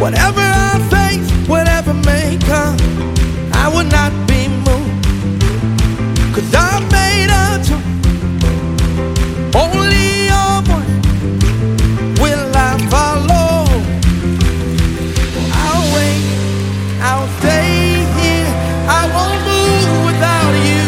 Whatever I face, whatever may come, I will not be moved. 'Cause I'm made up to only your voice will I follow. I'll wait, I'll stay here, I won't move without you.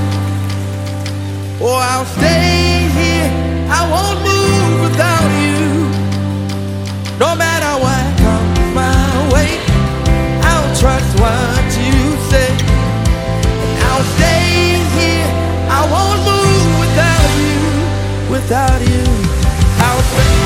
Oh, I'll stay here, I won't move without you. No matter what comes my way, I'll trust what you say. I'll stay here, I won't move without you, without you. I'll stay.